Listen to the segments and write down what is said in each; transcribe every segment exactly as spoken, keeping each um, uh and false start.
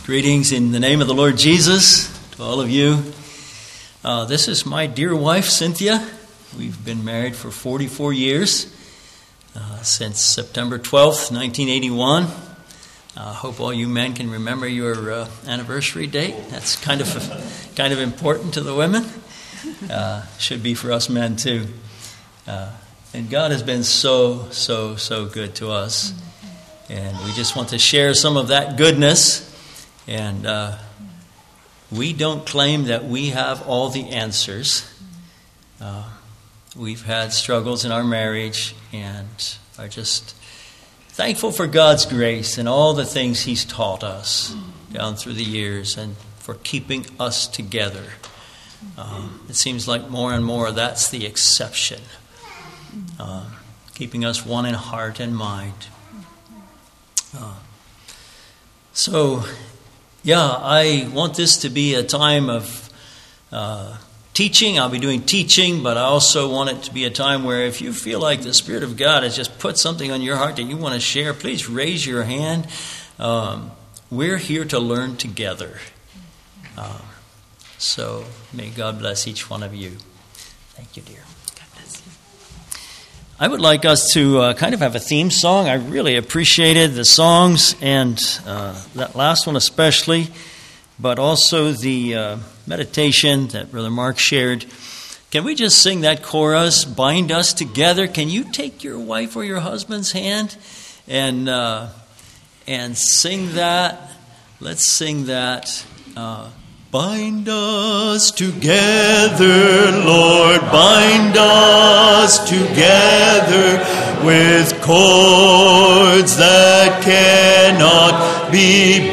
Greetings in the name of the Lord Jesus to all of you. Uh, this is my dear wife, Cynthia. We've been married for forty-four years, uh, since September twelfth, nineteen eighty-one. I uh, hope all you men can remember your uh, anniversary date. That's kind of kind of important to the women. Uh, should be for us men too. Uh, and God has been so, so, so good to us. And we just want to share some of that goodness. And uh, we don't claim that we have all the answers. Uh, we've had struggles in our marriage and are just thankful for God's grace and all the things He's taught us down through the years and for keeping us together. Um, it seems like more and more that's the exception. Uh, keeping us one in heart and mind. Uh, so... Yeah, I want this to be a time of uh, teaching. I'll be doing teaching, but I also want it to be a time where if you feel like the Spirit of God has just put something on your heart that you want to share, please raise your hand. Um, we're here to learn together. Uh, so may God bless each one of you. Thank you, dear. God bless you. I would like us to uh, kind of have a theme song. I really appreciated the songs and uh, that last one especially, but also the uh, meditation that Brother Mark shared. Can we just sing that chorus, Bind Us Together? Can you take your wife or your husband's hand and uh, and sing that? Let's sing that. Uh, Bind us together, Lord, bind us together with cords that cannot be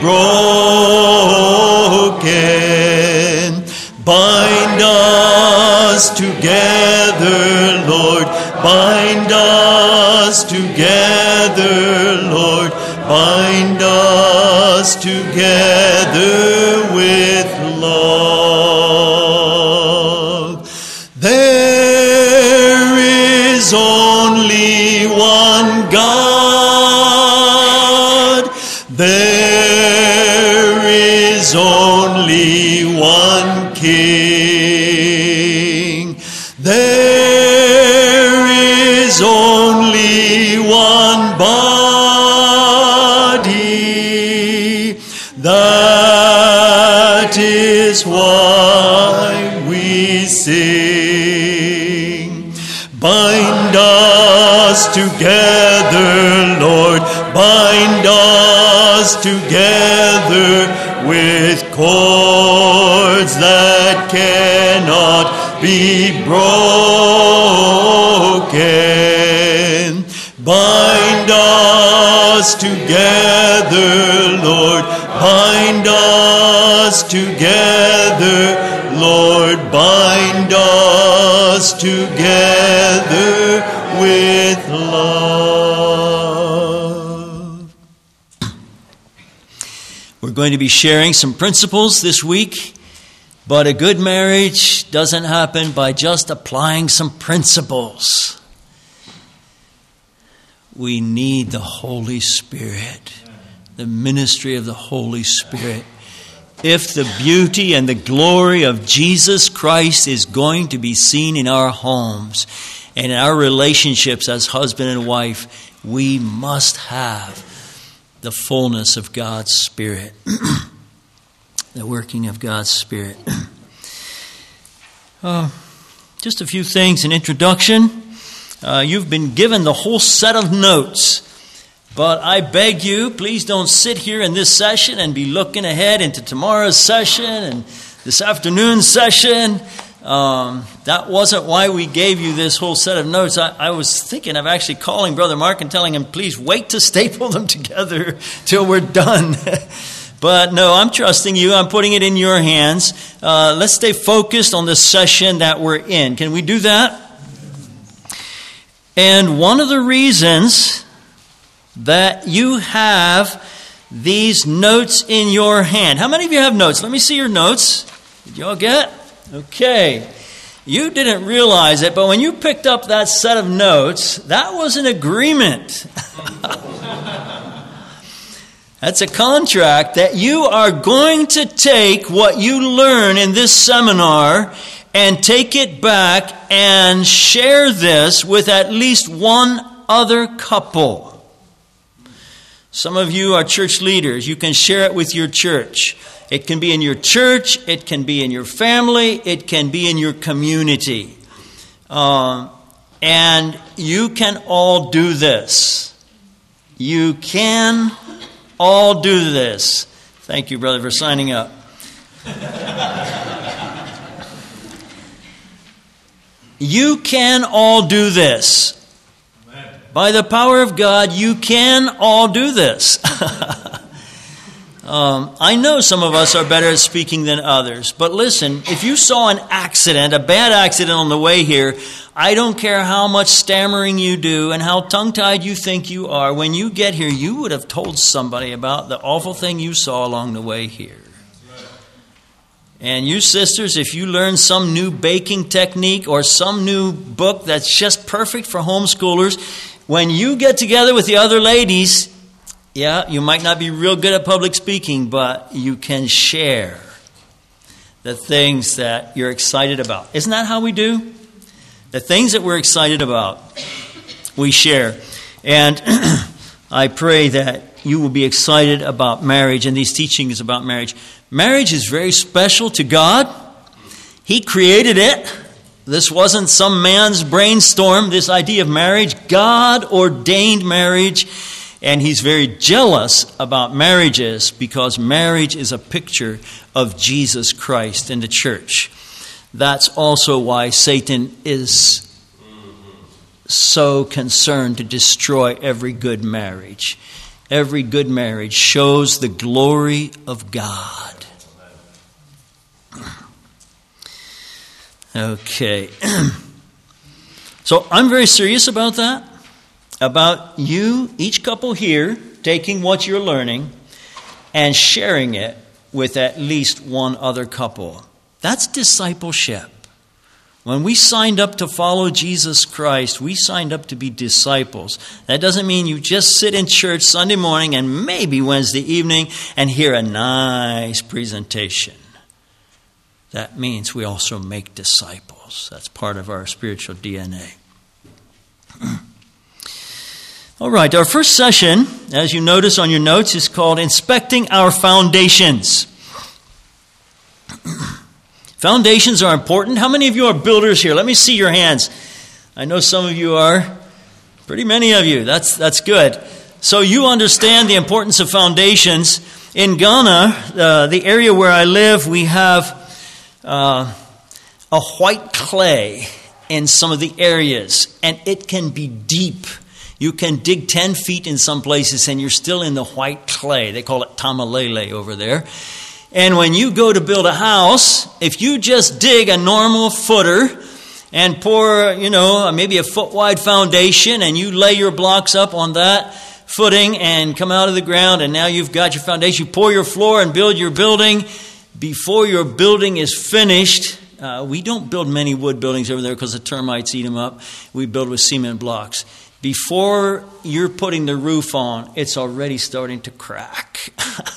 broken. Bind us together, Lord, bind us together, Lord, bind us together with love. There is only one God. There is only one King. There is only one body. That is why we sing. Bind us together, Lord, bind us together with cords that cannot be broken. Bind us together, Lord, bind us together, Lord, bind us together with love. We're going to be sharing some principles this week, but a good marriage doesn't happen by just applying some principles. We need the Holy Spirit, the ministry of the Holy Spirit. If the beauty and the glory of Jesus Christ is going to be seen in our homes and in our relationships as husband and wife, we must have the fullness of God's Spirit, the working of God's Spirit. Uh, just a few things in introduction. Uh, you've been given the whole set of notes. But I beg you, please don't sit here in this session and be looking ahead into tomorrow's session and this afternoon's session. Um, that wasn't why we gave you this whole set of notes. I, I was thinking of actually calling Brother Mark and telling him, please wait to staple them together till we're done. But no, I'm trusting you. I'm putting it in your hands. Uh, let's stay focused on the session that we're in. Can we do that? And one of the reasons that you have these notes in your hand. How many of you have notes? Let me see your notes. Did you all get? Okay. You didn't realize it, but when you picked up that set of notes, that was an agreement. That's a contract that you are going to take what you learn in this seminar and take it back and share this with at least one other couple. Some of you are church leaders. You can share it with your church. It can be in your church. It can be in your family. It can be in your community. Uh, and you can all do this. You can all do this. Thank you, brother, for signing up. You can all do this. Amen. By the power of God, you can all do this. um, I know some of us are better at speaking than others, but listen, if you saw an accident, a bad accident on the way here, I don't care how much stammering you do and how tongue-tied you think you are. When you get here, you would have told somebody about the awful thing you saw along the way here. And you sisters, if you learn some new baking technique or some new book that's just perfect for homeschoolers, when you get together with the other ladies, yeah, you might not be real good at public speaking, but you can share the things that you're excited about. Isn't that how we do? The things that we're excited about, we share. And I pray that you will be excited about marriage and these teachings about marriage. Marriage is very special to God. He created it. This wasn't some man's brainstorm, this idea of marriage. God ordained marriage, and He's very jealous about marriages because marriage is a picture of Jesus Christ in the church. That's also why Satan is so concerned to destroy every good marriage. Every good marriage shows the glory of God. Okay. So I'm very serious about that. About you, each couple here, taking what you're learning and sharing it with at least one other couple. That's discipleship. When we signed up to follow Jesus Christ, we signed up to be disciples. That doesn't mean you just sit in church Sunday morning and maybe Wednesday evening and hear a nice presentation. That means we also make disciples. That's part of our spiritual D N A. All right, our first session, as you notice on your notes, is called Inspecting Our Foundations. Foundations are important. How many of you are builders here? Let me see your hands. I know some of you are. Pretty many of you. That's that's good. So you understand the importance of foundations. In Ghana, uh, the area where I live, we have uh, a white clay in some of the areas, and it can be deep. You can dig ten feet in some places, and you're still in the white clay. They call it tamalele over there. And when you go to build a house, if you just dig a normal footer and pour, you know, maybe a foot wide foundation, and you lay your blocks up on that footing and come out of the ground, and now you've got your foundation, you pour your floor and build your building. Before your building is finished, uh, we don't build many wood buildings over there because the termites eat them up. We build with cement blocks. Before you're putting the roof on, it's already starting to crack.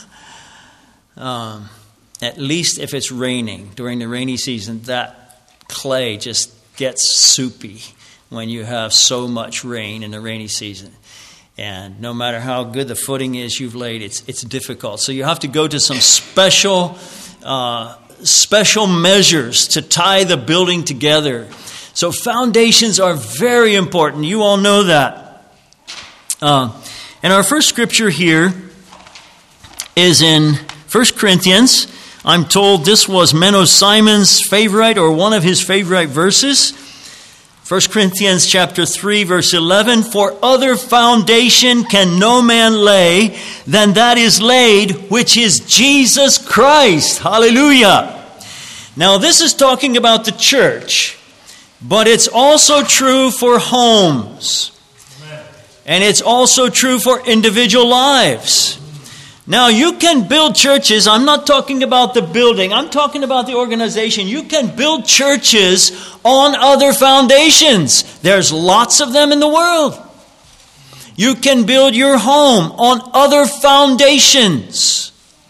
Um, at least if it's raining during the rainy season, that clay just gets soupy when you have so much rain in the rainy season. And no matter how good the footing is you've laid, it's it's difficult. So you have to go to some special uh, special measures to tie the building together. So foundations are very important. You all know that. Uh, and our first scripture here is in First Corinthians. I'm told this was Menno Simon's favorite or one of his favorite verses. First Corinthians chapter three, verse eleven. For other foundation can no man lay than that is laid, which is Jesus Christ. Hallelujah. Now this is talking about the church, but it's also true for homes. And it's also true for individual lives. Now, you can build churches. I'm not talking about the building. I'm talking about the organization. You can build churches on other foundations. There's lots of them in the world. You can build your home on other foundations.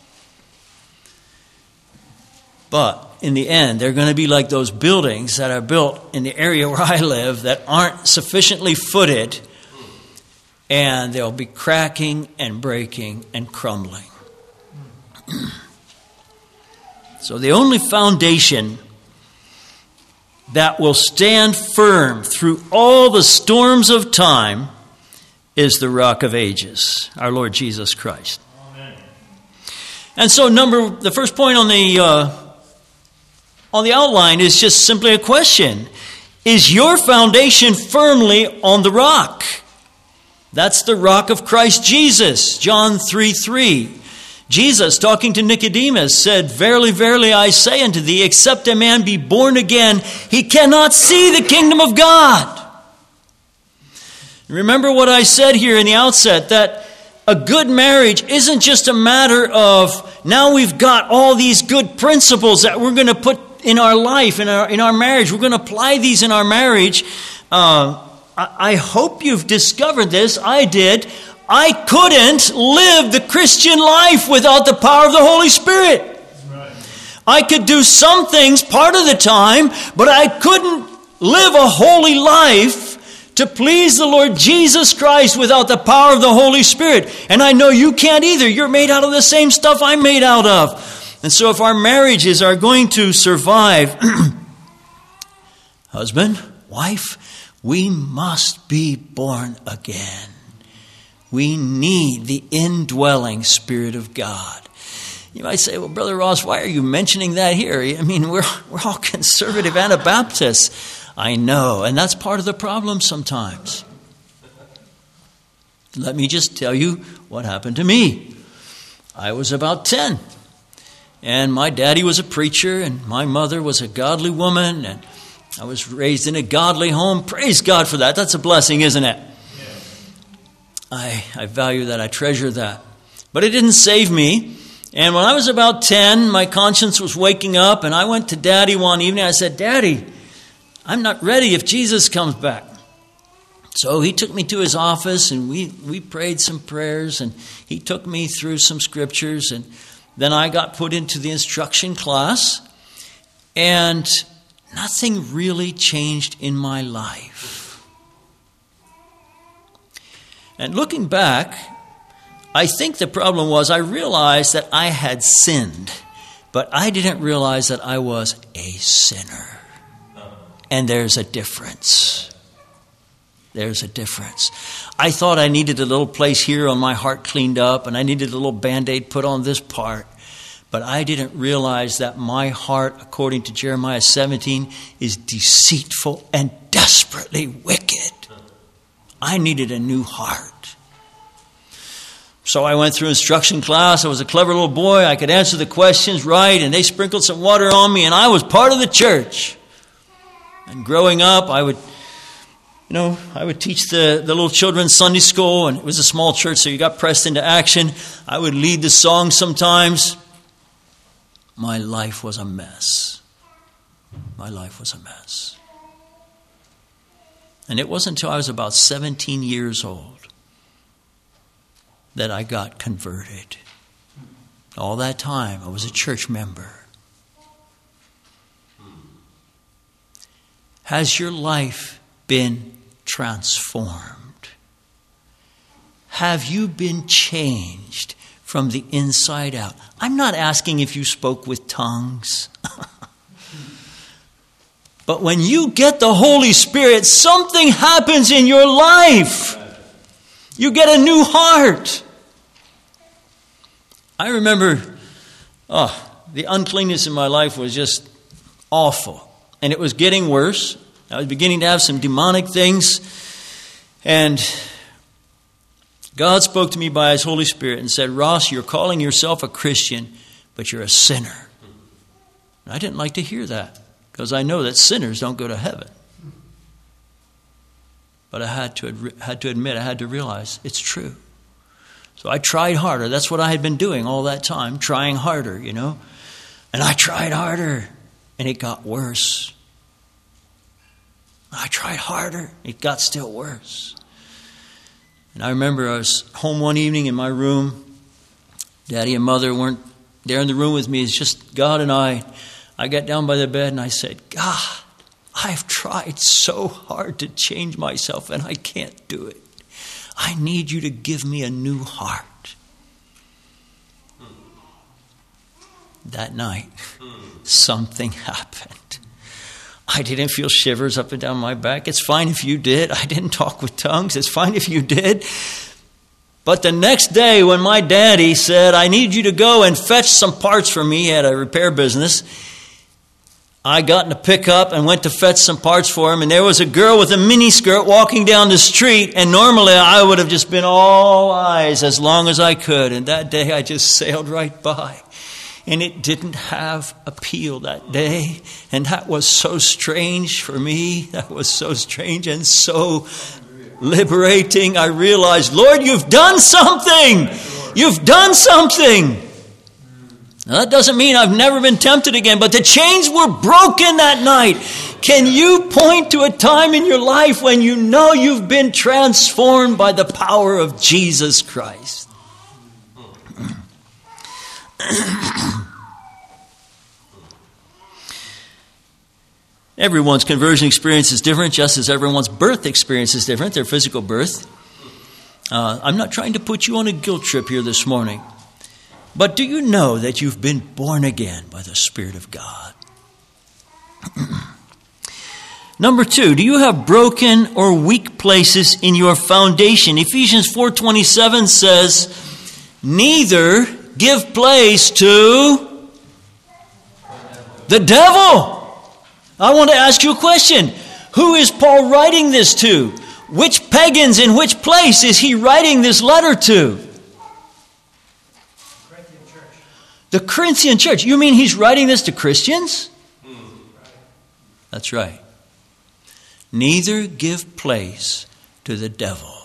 But in the end, they're going to be like those buildings that are built in the area where I live that aren't sufficiently footed, and they'll be cracking and breaking and crumbling. So the only foundation that will stand firm through all the storms of time is the Rock of Ages, our Lord Jesus Christ. Amen. And so, number the first point on the uh, on the outline is just simply a question: is your foundation firmly on the rock? That's the rock of Christ Jesus. John three three. Jesus, talking to Nicodemus, said, "Verily, verily, I say unto thee, except a man be born again, he cannot see the kingdom of God." Remember what I said here in the outset, that a good marriage isn't just a matter of, now we've got all these good principles that we're going to put in our life, in our in our marriage. We're going to apply these in our marriage. Uh, I, I hope you've discovered this. I did. I couldn't live the Christian life without the power of the Holy Spirit. Right. I could do some things part of the time, but I couldn't live a holy life to please the Lord Jesus Christ without the power of the Holy Spirit. And I know you can't either. You're made out of the same stuff I'm made out of. And so if our marriages are going to survive, husband, wife, we must be born again. We need the indwelling Spirit of God. You might say, well, Brother Ross, why are you mentioning that here? I mean, we're, we're all conservative Anabaptists. I know, and that's part of the problem sometimes. Let me just tell you what happened to me. I was about ten, and my daddy was a preacher, and my mother was a godly woman, and I was raised in a godly home. Praise God for that. That's a blessing, isn't it? I, I value that. I treasure that. But it didn't save me. And when I was about ten, my conscience was waking up, and I went to Daddy one evening. I said, "Daddy, I'm not ready if Jesus comes back." So he took me to his office, and we, we prayed some prayers, and he took me through some scriptures, and then I got put into the instruction class, and nothing really changed in my life. And looking back, I think the problem was I realized that I had sinned, but I didn't realize that I was a sinner. And there's a difference. There's a difference. I thought I needed a little place here on my heart cleaned up, and I needed a little Band-Aid put on this part. But I didn't realize that my heart, according to Jeremiah seventeen, is deceitful and desperately wicked. I needed a new heart. So I went through instruction class. I was a clever little boy. I could answer the questions right, and they sprinkled some water on me, and I was part of the church. And growing up, I would, you know, I would teach the, the little children's Sunday school, and it was a small church, so you got pressed into action. I would lead the song sometimes. My life was a mess. My life was a mess. And it wasn't until I was about seventeen years old that I got converted. All that time, I was a church member. Has your life been transformed? Have you been changed from the inside out? I'm not asking if you spoke with tongues. But when you get the Holy Spirit, something happens in your life. You get a new heart. I remember, oh, the uncleanness in my life was just awful. And it was getting worse. I was beginning to have some demonic things. And God spoke to me by His Holy Spirit and said, "Ross, you're calling yourself a Christian, but you're a sinner." And I didn't like to hear that, because I know that sinners don't go to heaven. But I had to had to admit, I had to realize it's true. So I tried harder. That's what I had been doing all that time, trying harder, you know. And I tried harder, and it got worse. I tried harder, it got still worse. And I remember I was home one evening in my room. Daddy and Mother weren't there in the room with me. It's just God and I. I got down by the bed and I said, God, I've tried so hard to change myself and I can't do it. I need you to give me a new heart. That night, something happened. I didn't feel shivers up and down my back. It's fine if you did. I didn't talk with tongues. It's fine if you did. But the next day when my daddy said, I need you to go and fetch some parts for me, he had a repair business, I got in a pickup and went to fetch some parts for him, and there was a girl with a mini skirt walking down the street, and normally I would have just been all eyes as long as I could, and that day I just sailed right by. And it didn't have appeal that day, and that was so strange for me. That was so strange and so liberating. I realized, Lord, you've done something. You've done something. Now, that doesn't mean I've never been tempted again, but the chains were broken that night. Can you point to a time in your life when you know you've been transformed by the power of Jesus Christ? Everyone's conversion experience is different, just as everyone's birth experience is different, their physical birth. Uh, I'm not trying to put you on a guilt trip here this morning. But do you know that you've been born again by the Spirit of God? Number two, do you have broken or weak places in your foundation? Ephesians four twenty-seven says, neither give place to the devil. I want to ask you a question. Who is Paul writing this to? Which pagans in which place is he writing this letter to? The Corinthian church. You mean he's writing this to Christians? That's right. Neither give place to the devil.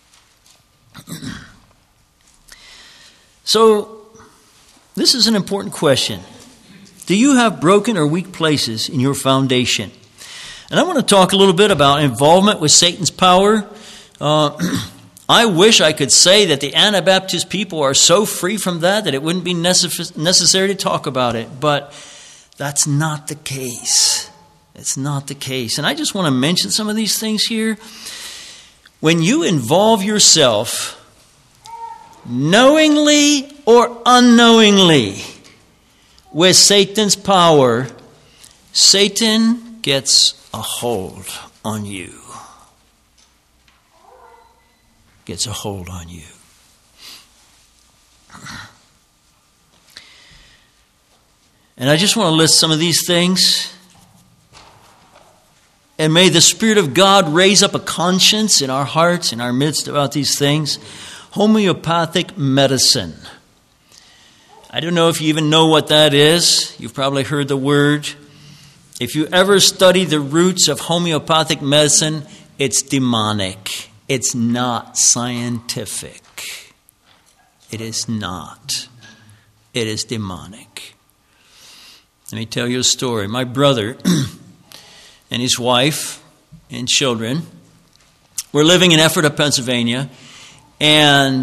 So, this is an important question. Do you have broken or weak places in your foundation? And I want to talk a little bit about involvement with Satan's power. Uh, I wish I could say that the Anabaptist people are so free from that that it wouldn't be necess- necessary to talk about it. But that's not the case. It's not the case. And I just want to mention some of these things here. When you involve yourself, knowingly or unknowingly, with Satan's power, Satan gets a hold on you. Gets a hold on you. And I just want to list some of these things. And may the Spirit of God raise up a conscience in our hearts, in our midst about these things. Homeopathic medicine. I don't know if you even know what that is. You've probably heard the word. If you ever study the roots of homeopathic medicine, it's demonic. It's not scientific. It is not. It is demonic. Let me tell you a story. My brother and his wife and children were living in Ephrata, Pennsylvania, and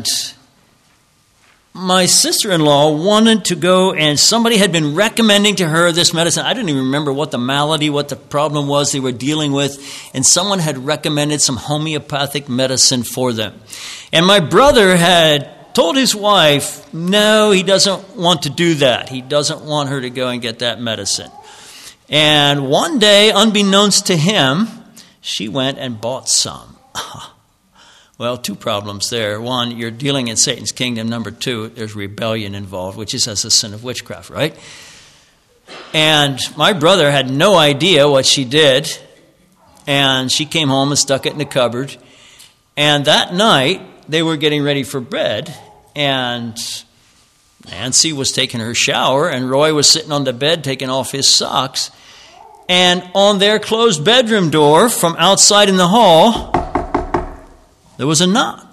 my sister-in-law wanted to go, and somebody had been recommending to her this medicine. I didn't even remember what the malady, what the problem was they were dealing with, and someone had recommended some homeopathic medicine for them. And my brother had told his wife, no, he doesn't want to do that. He doesn't want her to go and get that medicine. And one day, unbeknownst to him, she went and bought some. Well, two problems there. One, you're dealing in Satan's kingdom. Number two, there's rebellion involved, which is as a sin of witchcraft, right? And my brother had no idea what she did. And she came home and stuck it in the cupboard. And that night, they were getting ready for bed. And Nancy was taking her shower. And Roy was sitting on the bed taking off his socks. And on their closed bedroom door from outside in the hall, there was a knock.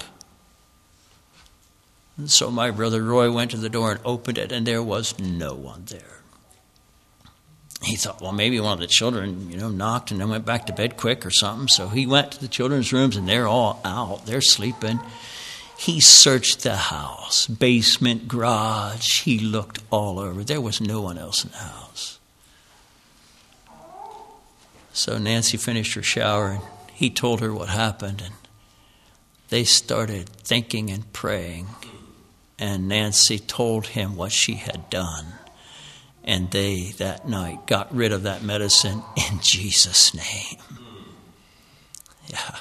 And so my brother Roy went to the door and opened it, and there was no one there. he thought, well, maybe one of the children, you know, knocked and then went back to bed quick or something. So he went to the children's rooms, and they're all out. They're sleeping. He searched the house, basement, garage. He looked all over. There was no one else in the house. So Nancy finished her shower, and he told her what happened, and they started thinking and praying. And Nancy told him what she had done. And they, that night, got rid of that medicine in Jesus' name. Yeah.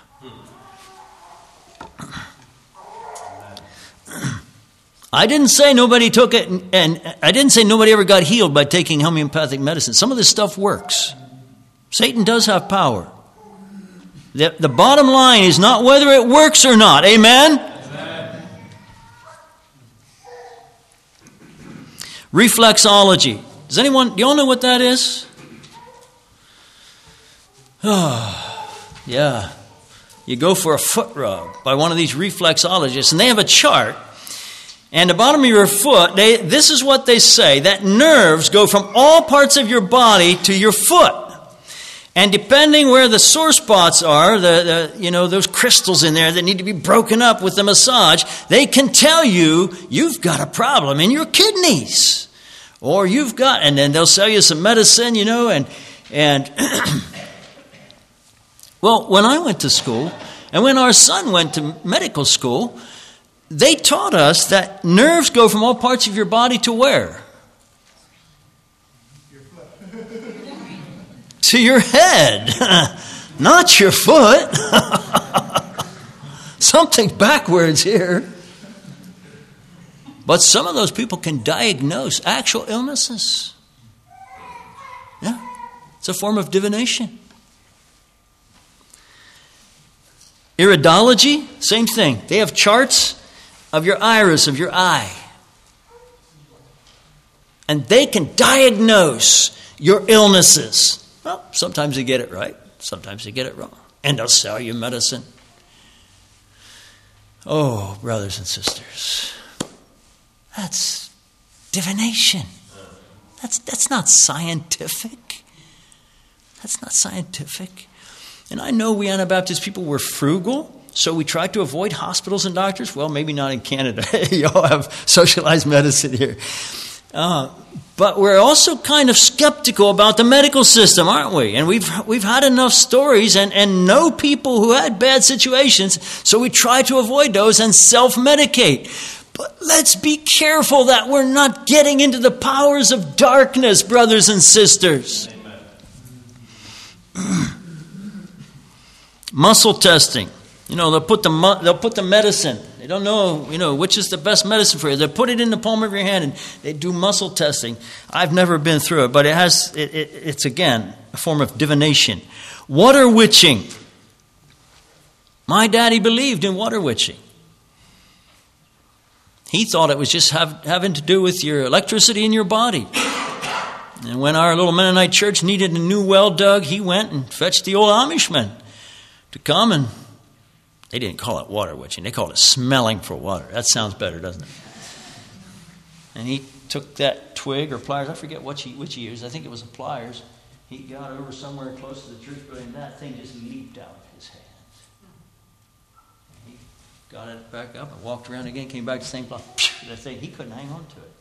I didn't say nobody took it, and, and I didn't say nobody ever got healed by taking homeopathic medicine. Some of this stuff works. Satan does have power. The, the bottom line is not whether it works or not. Amen? Amen. Reflexology. Does anyone, do you all know what that is? Oh, yeah. You go for a foot rub by one of these reflexologists, and they have a chart. And the bottom of your foot, they, this is what they say, that nerves go from all parts of your body to your foot. And depending where the sore spots are, the, the you know, those crystals in there that need to be broken up with the massage, they can tell you you've got a problem in your kidneys. Or you've got, and then they'll sell you some medicine, you know, and, and well, when I went to school, and when our son went to medical school, they taught us that nerves go from all parts of your body to where? Your foot. To your head, not your foot. Something backwards here. But some of those people can diagnose actual illnesses. Yeah, it's a form of divination. Iridology, same thing. They have charts of your iris, of your eye. And they can diagnose your illnesses. Well, sometimes they get it right. Sometimes they get it wrong. And they'll sell you medicine. Oh, brothers and sisters. That's divination. That's, that's not scientific. That's not scientific. And I know we Anabaptist people were frugal. So we try to avoid hospitals and doctors. Well, maybe not in Canada. Y'all have socialized medicine here. Uh, but we're also kind of skeptical about the medical system, aren't we? And we've we've had enough stories and, and know people who had bad situations. So we try to avoid those and self-medicate. But let's be careful that we're not getting into the powers of darkness, brothers and sisters. Muscle testing. You know, they'll put the they'll put the medicine. They don't know, you know, which is the best medicine for you. They put it in the palm of your hand and they do muscle testing. I've never been through it, but it has. It, it, it's again a form of divination. Water witching. My daddy believed in water witching. He thought it was just have, having to do with your electricity in your body. And when our little Mennonite church needed a new well dug, he went and fetched the old Amishmen to come, and they didn't call it water witching. They called it smelling for water. That sounds better, doesn't it? And he took that twig or pliers. I forget which he, which he used. I think it was a pliers. He got over somewhere close to the church building, and that thing just leaped out of his hand. He got it back up and walked around again, came back to the same place. That thing, he couldn't hang on to it.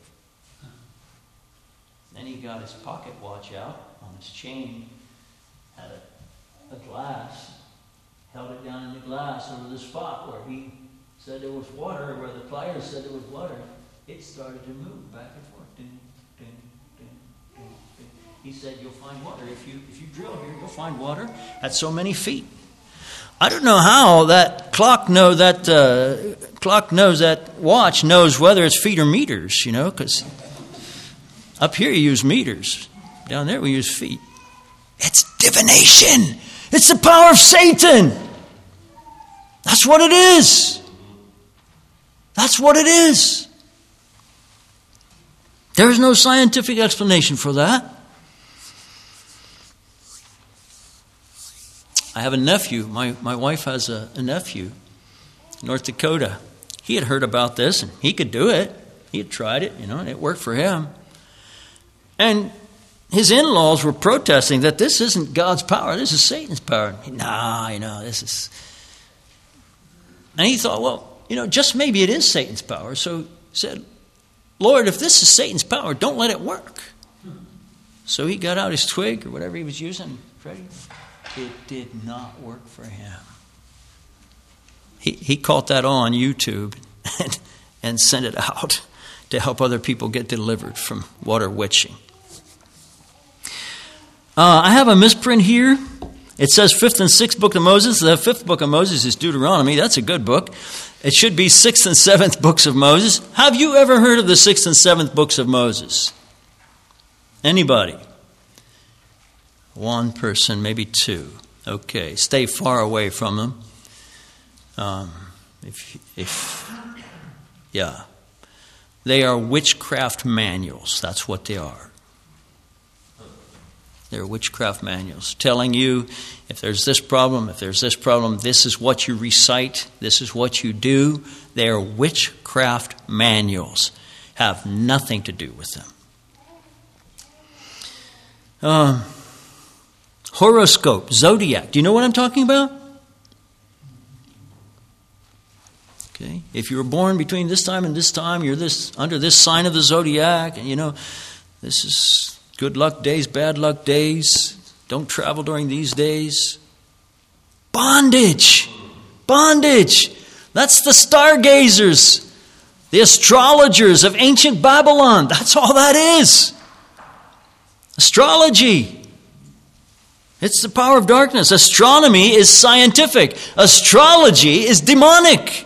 Then he got his pocket watch out on his chain, had a, a glass, held it down in the glass over the spot where he said there was water, where the pliers said there was water. It started to move back and forth. Ding, ding, ding, ding, ding. He said, you'll find water. If you if you drill here, you'll find water at so many feet. I don't know how that clock know that uh, clock knows that watch knows whether it's feet or meters, you know, because up here you use meters. Down there we use feet. It's divination. It's the power of Satan. That's what it is. That's what it is. There's no scientific explanation for that. I have a nephew. My, my wife has a, a nephew in North Dakota. He had heard about this, and he could do it. He had tried it, you know, and it worked for him. And his in-laws were protesting that this isn't God's power, this is Satan's power. Nah, you know, this is... And he thought, well, you know, just maybe it is Satan's power. So he said, Lord, if this is Satan's power, don't let it work. So he got out his twig or whatever he was using. Freddie, it did not work for him. He he caught that on YouTube and, and sent it out to help other people get delivered from water witching. Uh, I have a misprint here. It says fifth and sixth book of Moses. The fifth book of Moses is Deuteronomy. That's a good book. It should be sixth and seventh books of Moses. Have you ever heard of the sixth and seventh books of Moses? Anybody? One person, maybe two. Okay, stay far away from them. Um, if, if, yeah. They are witchcraft manuals. That's what they are. They're witchcraft manuals telling you if there's this problem, if there's this problem, this is what you recite, this is what you do. They are witchcraft manuals. Have nothing to do with them. Um, horoscope, zodiac. Do you know what I'm talking about? Okay. If you were born between this time and this time, you're this under this sign of the zodiac, and you know, this is good luck days, bad luck days. Don't travel during these days. Bondage. Bondage. That's the stargazers, the astrologers of ancient Babylon. That's all that is. Astrology. It's the power of darkness. Astronomy is scientific. Astrology is demonic.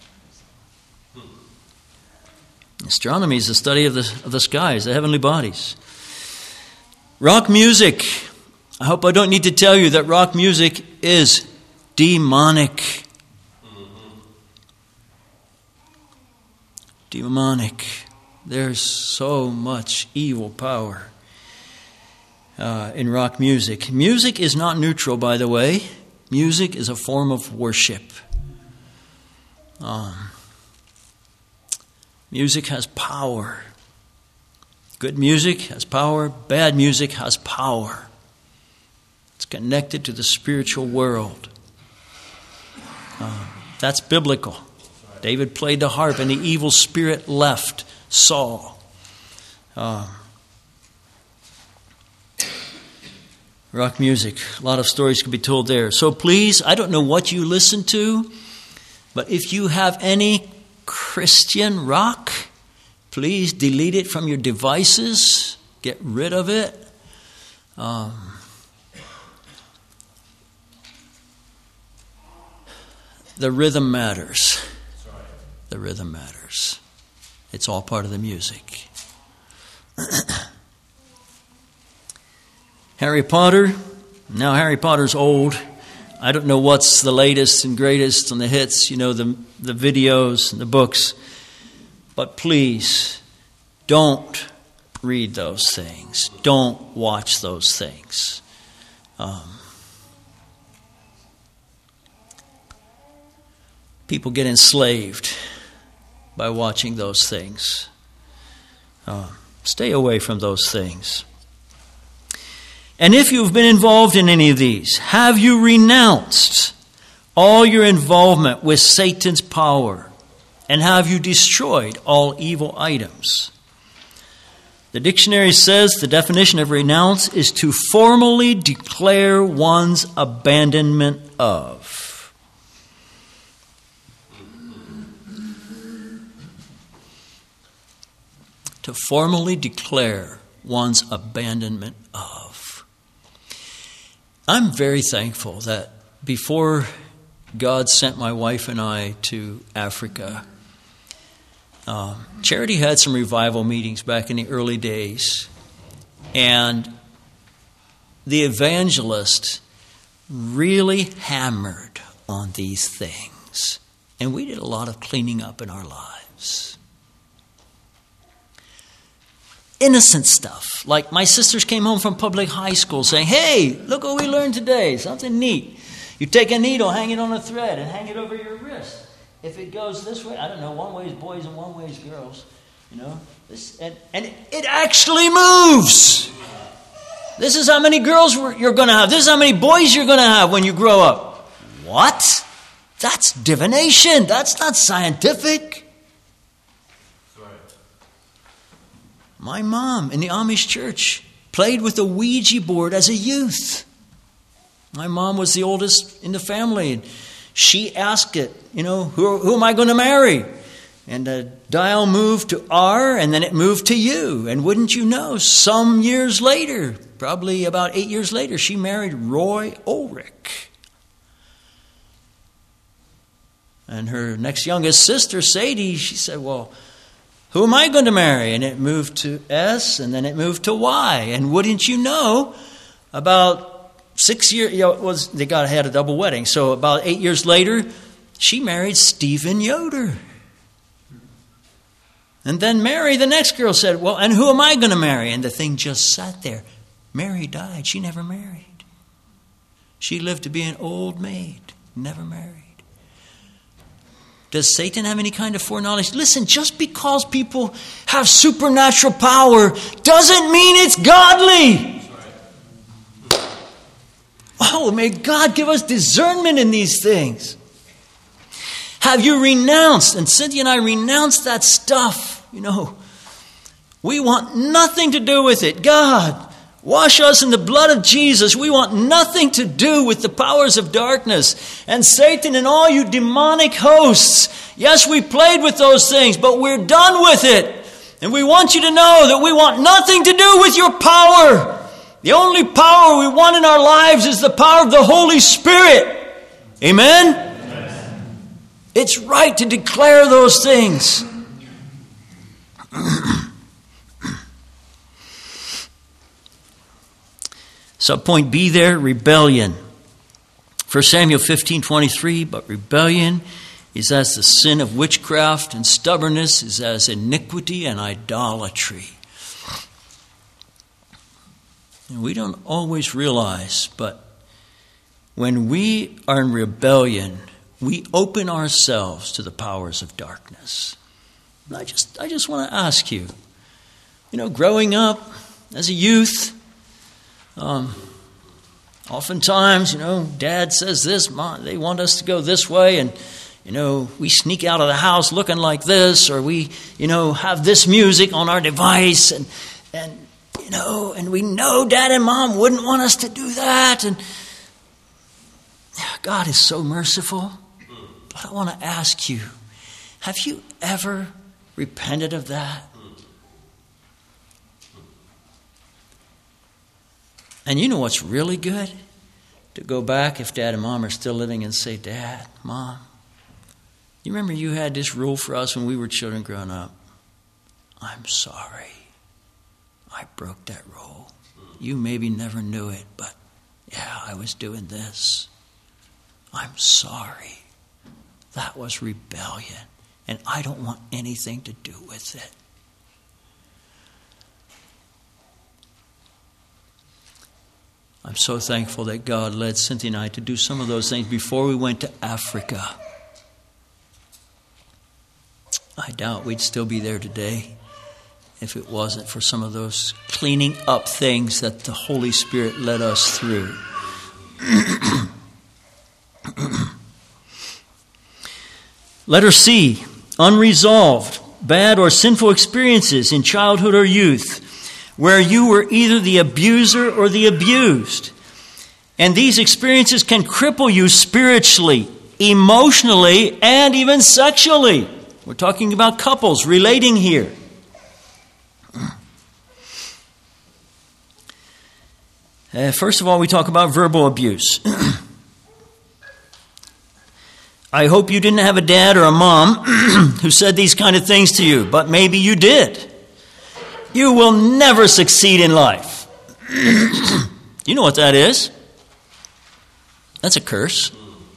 Astronomy is the study of the, of the skies, the heavenly bodies. Rock music. I hope I don't need to tell you that rock music is demonic. Mm-hmm. Demonic. There's so much evil power uh, in rock music. Music is not neutral, by the way. Music is a form of worship. Um, music has power. Good music has power. Bad music has power. It's connected to the spiritual world. Uh, that's biblical. David played the harp and the evil spirit left Saul. Uh, rock music. A lot of stories can be told there. So please, I don't know what you listen to, but if you have any Christian rock, please delete it from your devices. Get rid of it. Um, the rhythm matters. The rhythm matters. It's all part of the music. Harry Potter. Now Harry Potter's old. I don't know what's the latest and greatest on the hits, you know, the, the videos and the books. But please, don't read those things. Don't watch those things. Um, people get enslaved by watching those things. Uh, stay away from those things. And if you've been involved in any of these, have you renounced all your involvement with Satan's power? And have you destroyed all evil items? The dictionary says the definition of renounce is to formally declare one's abandonment of. To formally declare one's abandonment of. I'm very thankful that before God sent my wife and I to Africa, Uh, Charity had some revival meetings back in the early days, and the evangelist really hammered on these things, and we did a lot of cleaning up in our lives. Innocent stuff, like my sisters came home from public high school saying, "Hey, look what we learned today, something neat. You take a needle, hang it on a thread, and hang it over your wrist. If it goes this way, I don't know, one way is boys and one way is girls, you know. This, and, and it actually moves. This is how many girls you're going to have. This is how many boys you're going to have when you grow up. What? That's divination. That's not scientific. Right. My mom in the Amish church played with a Ouija board as a youth. My mom was the oldest in the family, and she asked it, you know, who, who am I going to marry? And the dial moved to R, and then it moved to U. And wouldn't you know, some years later, probably about eight years later, she married Roy Ulrich. And her next youngest sister, Sadie, she said, well, who am I going to marry? And it moved to S, and then it moved to Y. And wouldn't you know, about Six years, you know, it was they got had a double wedding. So about eight years later, she married Stephen Yoder. And then Mary, the next girl, said, well, and who am I going to marry? And the thing just sat there. Mary died. She never married. She lived to be an old maid, never married. Does Satan have any kind of foreknowledge? Listen, just because people have supernatural power doesn't mean it's godly. Oh, may God give us discernment in these things. Have you renounced? And Cynthia and I renounced that stuff. You know, we want nothing to do with it. God, wash us in the blood of Jesus. We want nothing to do with the powers of darkness. And Satan and all you demonic hosts. Yes, we played with those things, but we're done with it. And we want you to know that we want nothing to do with your power. The only power we want in our lives is the power of the Holy Spirit. Amen? Amen. It's right to declare those things. Subpoint B there, rebellion. First Samuel fifteen twenty-three, but rebellion is as the sin of witchcraft, and stubbornness is as iniquity and idolatry. And we don't always realize, but when we are in rebellion, we open ourselves to the powers of darkness. And I just I just want to ask you, you know, growing up as a youth, um, oftentimes, you know, Dad says this, Mom, they want us to go this way, and, you know, we sneak out of the house looking like this, or we, you know, have this music on our device, and and You know, and we know Dad and Mom wouldn't want us to do that. And God is so merciful. But I want to ask you, have you ever repented of that? And you know what's really good? To go back if Dad and Mom are still living and say, Dad, Mom, you remember you had this rule for us when we were children growing up? I'm sorry. I broke that rule. You maybe never knew it, but yeah, I was doing this. I'm sorry. That was rebellion, and I don't want anything to do with it. I'm so thankful that God led Cynthia and I to do some of those things before we went to Africa. I doubt we'd still be there today if it wasn't for some of those cleaning up things that the Holy Spirit led us through. Letter C, unresolved, bad or sinful experiences in childhood or youth where you were either the abuser or the abused. And these experiences can cripple you spiritually, emotionally, and even sexually. We're talking about couples relating here. Uh, first of all, we talk about verbal abuse. I hope you didn't have a dad or a mom who said these kind of things to you, but maybe you did. You will never succeed in life. You know what that is? That's a curse.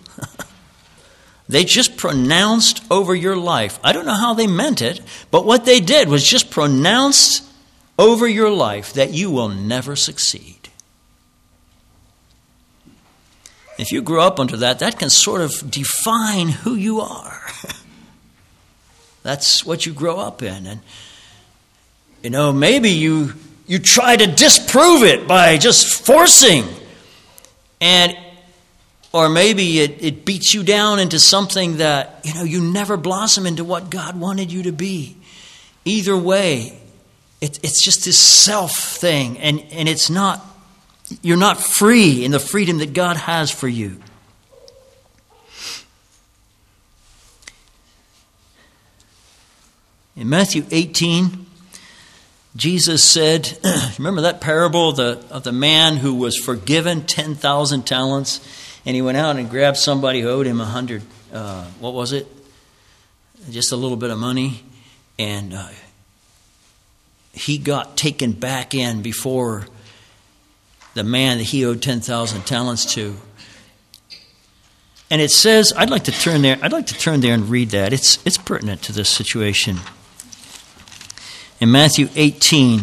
They just pronounced over your life. I don't know how they meant it, but what they did was just pronounced over your life that you will never succeed. If you grow up under that, that can sort of define who you are. That's what you grow up in. And, you know, maybe you you try to disprove it by just forcing. And or maybe it, it beats you down into something that, you know, you never blossom into what God wanted you to be. Either way, it, it's just this self thing, and, and it's not, you're not free in the freedom that God has for you. In Matthew eighteen, Jesus said, remember that parable of the, of the man who was forgiven ten thousand talents, and he went out and grabbed somebody who owed him a hundred, uh, what was it? Just a little bit of money, and uh, he got taken back in before the man that he owed ten thousand talents to. And it says, I'd like to turn there, I'd like to turn there and read that. It's it's pertinent to this situation. In Matthew eighteen,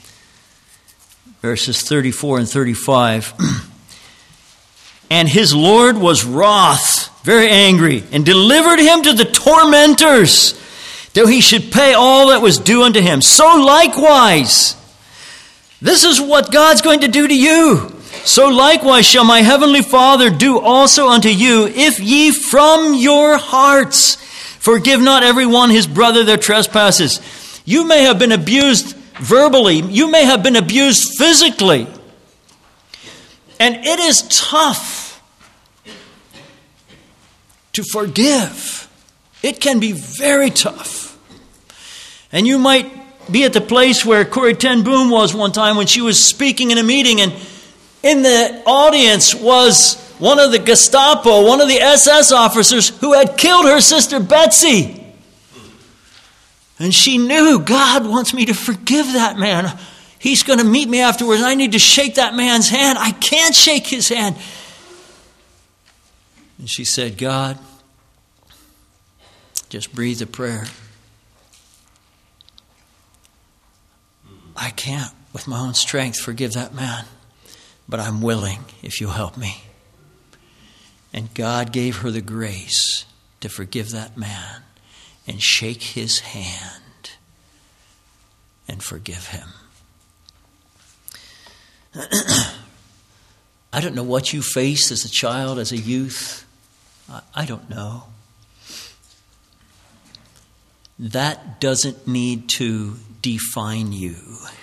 verses thirty-four and thirty-five, and his Lord was wroth, very angry, and delivered him to the tormentors, till he should pay all that was due unto him. So likewise, this is what God's going to do to you. So likewise shall my heavenly Father do also unto you, if ye from your hearts forgive not every one his brother their trespasses. You may have been abused verbally. You may have been abused physically. And it is tough to forgive. It can be very tough. And you might be at the place where Corrie ten Boom was one time when she was speaking in a meeting, and in the audience was one of the Gestapo, one of the S S officers who had killed her sister Betsy. And she knew, God wants me to forgive that man. He's going to meet me afterwards. I need to shake that man's hand. I can't shake his hand. And she said, God, just breathe a prayer. I can't, with my own strength, forgive that man. But I'm willing, if you'll help me. And God gave her the grace to forgive that man and shake his hand and forgive him. I don't know what you faced as a child, as a youth. I don't know. That doesn't need to define you.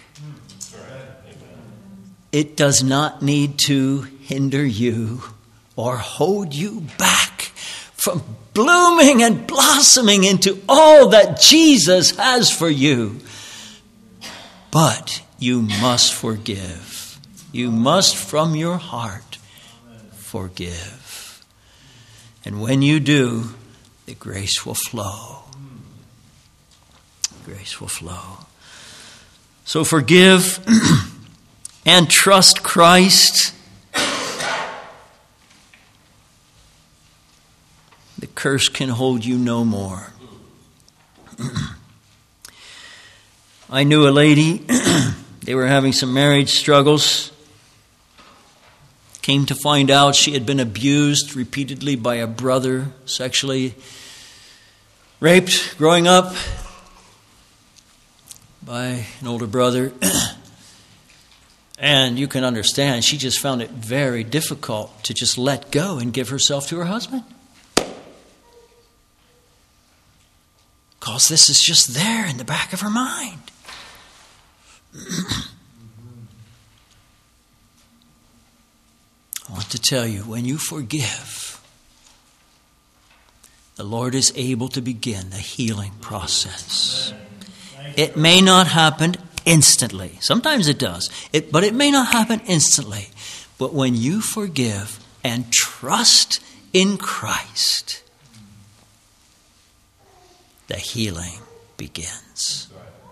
It does not need to hinder you or hold you back from blooming and blossoming into all that Jesus has for you. But you must forgive. You must, from your heart, forgive. And when you do, the grace will flow. Grace will flow. So forgive and trust Christ. The curse can hold you no more. I knew a lady, they were having some marriage struggles. Came to find out she had been abused repeatedly by a brother, sexually raped growing up by an older brother. And you can understand, she just found it very difficult to just let go and give herself to her husband. Because this is just there in the back of her mind. I want to tell you, when you forgive, the Lord is able to begin the healing process. It may not happen instantly. Sometimes it does. It, but it may not happen instantly. But when you forgive and trust in Christ, the healing begins.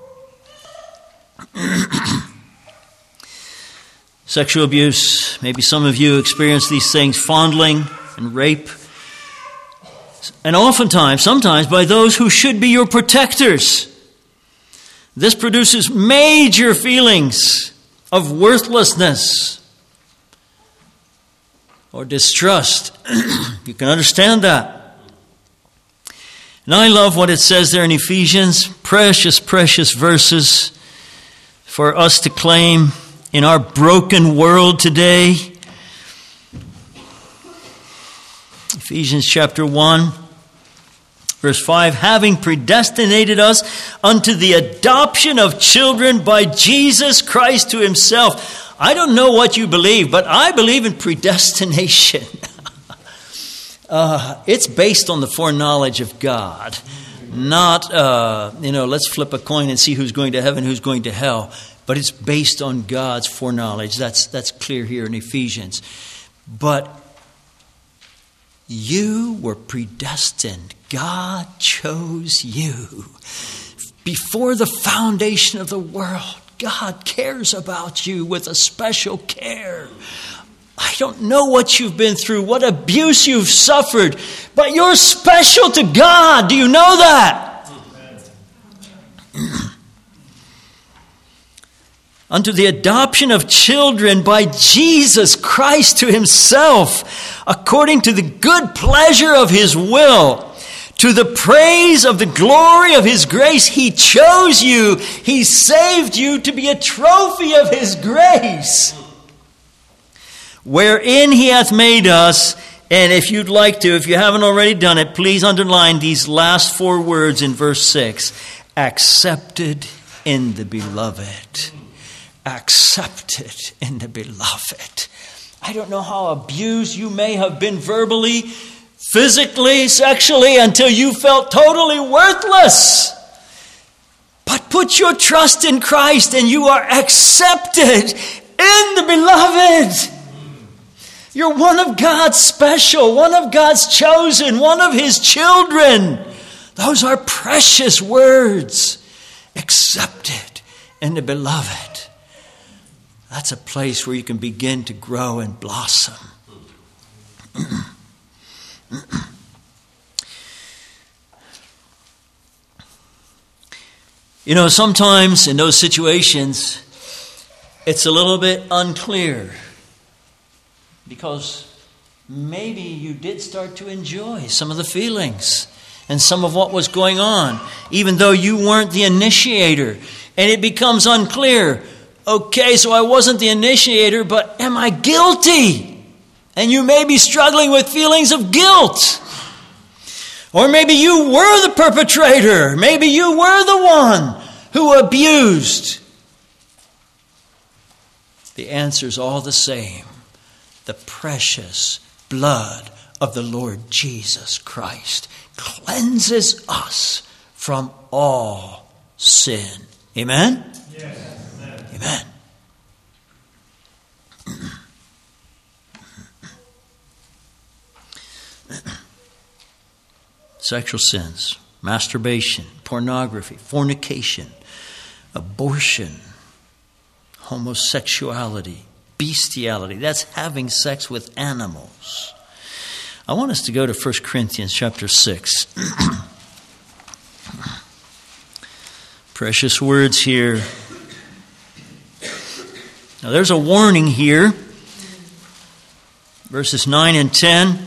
Sexual abuse. Maybe some of you experience these things, fondling and rape. And oftentimes, sometimes by those who should be your protectors. This produces major feelings of worthlessness or distrust. You can understand that. And I love what it says there in Ephesians. Precious, precious verses. for us to claim in our broken world today. Ephesians chapter one, verse five, having predestinated us unto the adoption of children by Jesus Christ to himself. I don't know what you believe, but I believe in predestination. uh, it's based on the foreknowledge of God. Not, uh, you know, let's flip a coin and see who's going to heaven, who's going to hell. But it's based on God's foreknowledge. That's, that's clear here in Ephesians. But you were predestined. God chose you. Before the foundation of the world, God cares about you with a special care. I don't know what you've been through, what abuse you've suffered, but you're special to God. Do you know that? Unto the adoption of children by Jesus Christ to himself, according to the good pleasure of his will, to the praise of the glory of his grace. He chose you. He saved you to be a trophy of his grace, wherein he hath made us. And if you'd like to, if you haven't already done it, please underline these last four words in verse six. Accepted in the beloved. Accepted in the beloved. I don't know how abused you may have been verbally, physically, sexually, until you felt totally worthless. But put your trust in Christ and you are accepted in the beloved. You're one of God's special, one of God's chosen, one of his children. Those are precious words. Accepted in the beloved. That's a place where you can begin to grow and blossom. You know, sometimes in those situations, it's a little bit unclear. Because maybe you did start to enjoy some of the feelings and some of what was going on, even though you weren't the initiator. And it becomes unclear. Okay, so I wasn't the initiator, but am I guilty? And you may be struggling with feelings of guilt. Or maybe you were the perpetrator. Maybe you were the one who abused. The answer's all the same. The precious blood of the Lord Jesus Christ cleanses us from all sin. Amen? Yes. Amen. Sexual sins, masturbation, pornography, fornication, abortion, homosexuality, bestiality. That's having sex with animals. I want us to go to First Corinthians chapter six. Precious words here. Now there's a warning here. Verses nine and ten.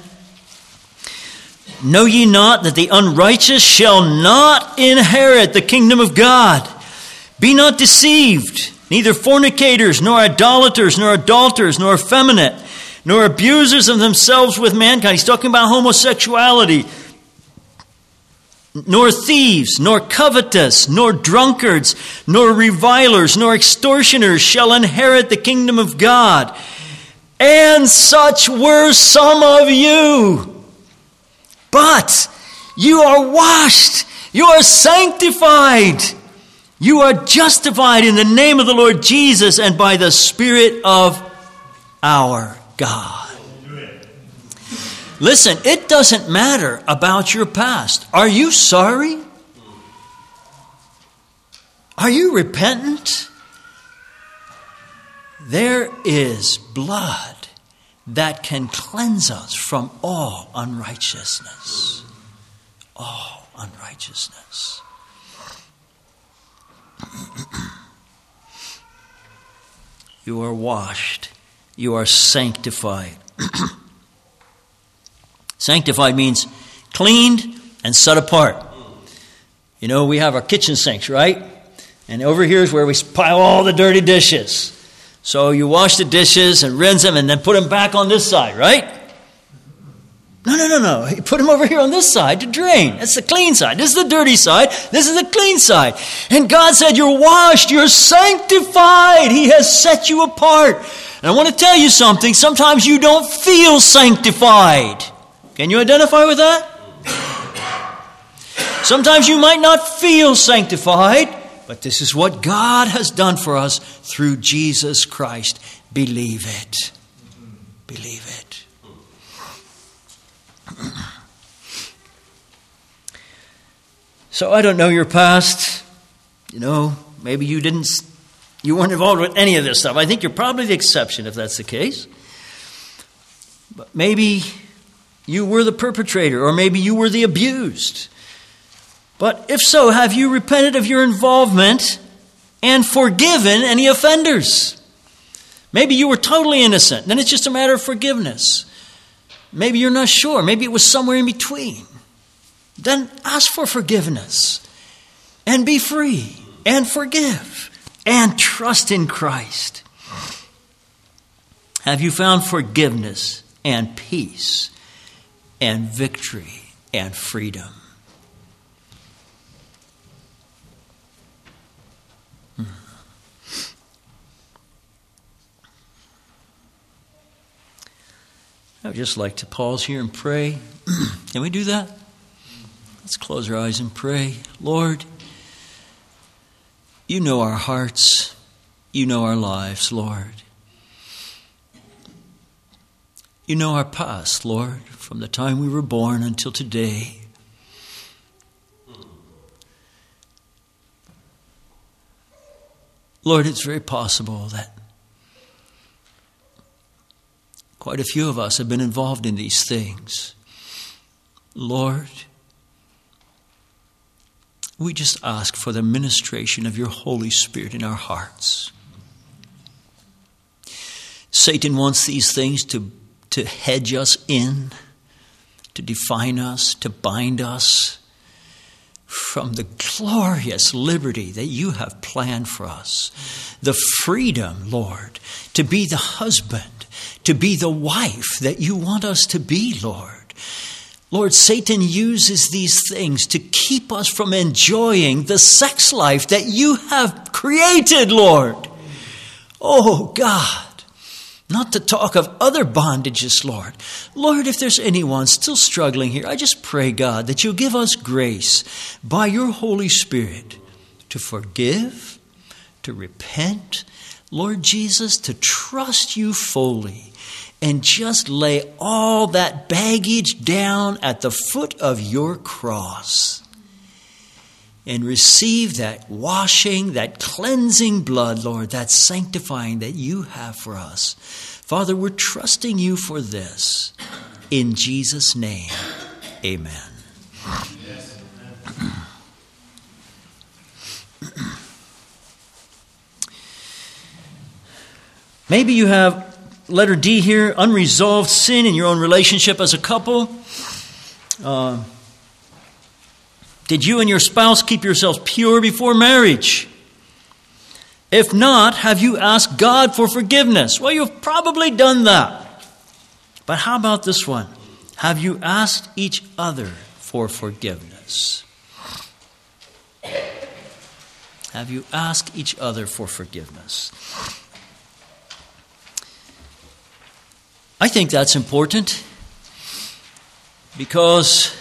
Know ye not that the unrighteous shall not inherit the kingdom of God? Be not deceived. Neither fornicators, nor idolaters, nor adulterers, nor effeminate, nor abusers of themselves with mankind. He's talking about homosexuality. Nor thieves, nor covetous, nor drunkards, nor revilers, nor extortioners shall inherit the kingdom of God. And such were some of you. But you are washed, you are sanctified, you are justified in the name of the Lord Jesus and by the Spirit of our God. Listen, it doesn't matter about your past. Are you sorry? Are you repentant? There is blood that can cleanse us from all unrighteousness. All unrighteousness. You are washed. You are sanctified. Sanctified means cleaned and set apart. You know, we have our kitchen sinks, right? And over here is where we pile all the dirty dishes. So you wash the dishes and rinse them and then put them back on this side, right? No, no, no, no. You put them over here on this side to drain. That's the clean side. This is the dirty side. This is the clean side. And God said, you're washed. You're sanctified. He has set you apart. And I want to tell you something. Sometimes you don't feel sanctified. Can you identify with that? Sometimes you might not feel sanctified, but this is what God has done for us through Jesus Christ. Believe it. Believe it. So I don't know your past. You know, maybe you didn't, you weren't involved with any of this stuff. I think you're probably the exception if that's the case. But maybe you were the perpetrator, or maybe you were the abused. But if so, have you repented of your involvement and forgiven any offenders? Maybe you were totally innocent. Then it's just a matter of forgiveness. Maybe you're not sure. Maybe it was somewhere in between. Then ask for forgiveness and be free and forgive and trust in Christ. Have you found forgiveness and peace and victory and freedom? Hmm. I would just like to pause here and pray. Can we do that? Let's close our eyes and pray. Lord, you know our hearts. You know our lives, Lord. You know our past, Lord, from the time we were born until today. Lord, it's very possible that quite a few of us have been involved in these things. Lord, we just ask for the ministration of your Holy Spirit in our hearts. Satan wants these things to, to hedge us in, to define us, to bind us from the glorious liberty that you have planned for us. The freedom, Lord, to be the husband, to be the wife that you want us to be, Lord. Lord, Satan uses these things to keep us from enjoying the sex life that you have created, Lord. Oh, God. Not to talk of other bondages, Lord. Lord, if there's anyone still struggling here, I just pray, God, that you'll give us grace by your Holy Spirit to forgive, to repent, Lord Jesus, to trust you fully. And just lay all that baggage down at the foot of your cross. And receive that washing, that cleansing blood, Lord, that sanctifying that you have for us. Father, we're trusting you for this. In Jesus' name, amen. Maybe you have letter D here, unresolved sin in your own relationship as a couple. Uh, did you and your spouse keep yourselves pure before marriage? If not, have you asked God for forgiveness? Well, you've probably done that. But how about this one? Have you asked each other for forgiveness? Have you asked each other for forgiveness? I think that's important because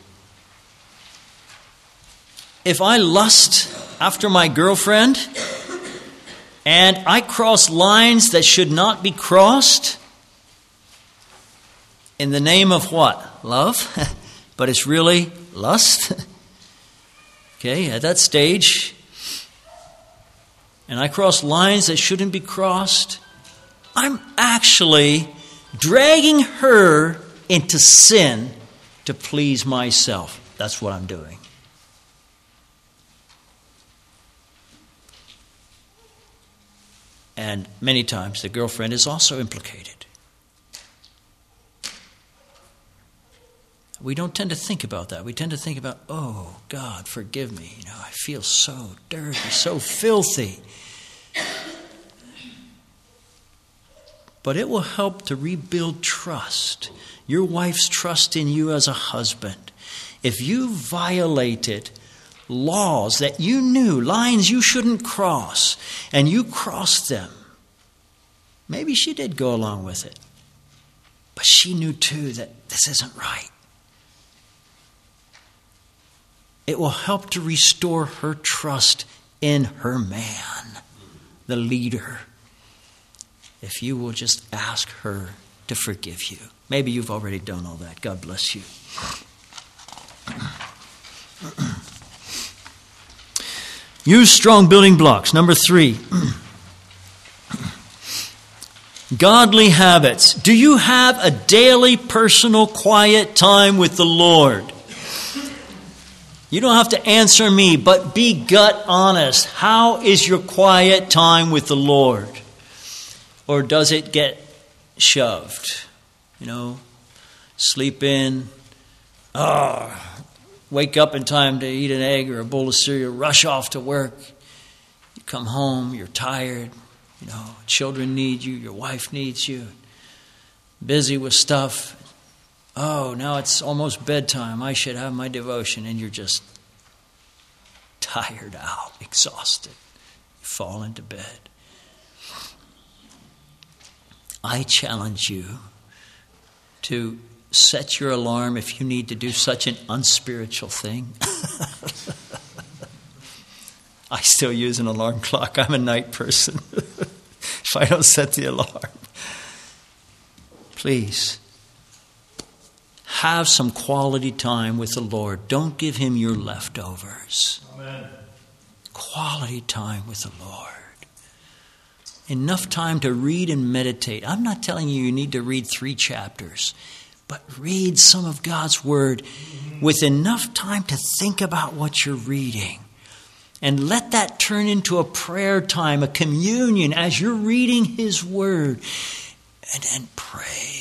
if I lust after my girlfriend and I cross lines that should not be crossed in the name of what? Love? But it's really lust. Okay, at that stage, and I cross lines that shouldn't be crossed, I'm actually dragging her into sin to please myself. That's what I'm doing. And many times the girlfriend is also implicated. We don't tend to think about that. We tend to think about, oh, God, forgive me. You know, I feel so dirty, so filthy. But it will help to rebuild trust, your wife's trust in you as a husband. If you violated laws that you knew, lines you shouldn't cross, and you crossed them, maybe she did go along with it. But she knew too that this isn't right. It will help to restore her trust in her man, the leader, if you will just ask her to forgive you. Maybe you've already done all that. God bless you. Use strong building blocks. Number three. Godly habits. Do you have a daily personal quiet time with the Lord? You don't have to answer me, but be gut honest. How is your quiet time with the Lord? Or does it get shoved? You know, sleep in, oh, wake up in time to eat an egg or a bowl of cereal, rush off to work. You come home, you're tired. You know, children need you, your wife needs you. Busy with stuff. Oh, now it's almost bedtime. I should have my devotion. And you're just tired out, exhausted. You fall into bed. I challenge you to set your alarm if you need to do such an unspiritual thing. I still use an alarm clock. I'm a night person. If I don't set the alarm. Please. Have some quality time with the Lord. Don't give him your leftovers. Amen. Quality time with the Lord. Enough time to read and meditate. I'm not telling you you need to read three chapters, but read some of God's Word with enough time to think about what you're reading. And let that turn into a prayer time, a communion as you're reading His Word. And then pray.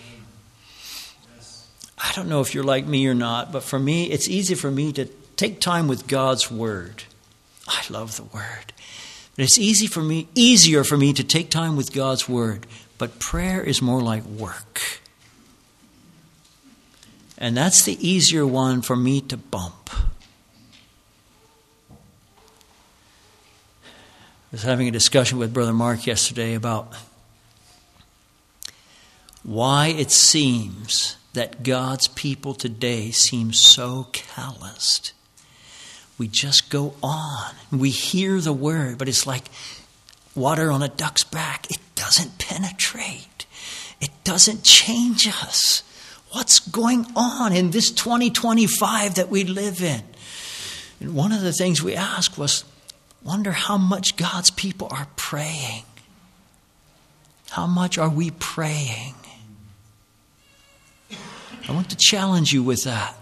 I don't know if you're like me or not, but for me, it's easy for me to take time with God's Word. I love the Word. But it's easy for me, easier for me to take time with God's Word. But prayer is more like work. And that's the easier one for me to bump. I was having a discussion with Brother Mark yesterday about why it seems that God's people today seem so calloused. We just go on. We hear the word, but it's like water on a duck's back. It doesn't penetrate. It doesn't change us. What's going on in this twenty twenty-five that we live in? And one of the things we asked was, wonder how much God's people are praying. How much are we praying? I want to challenge you with that.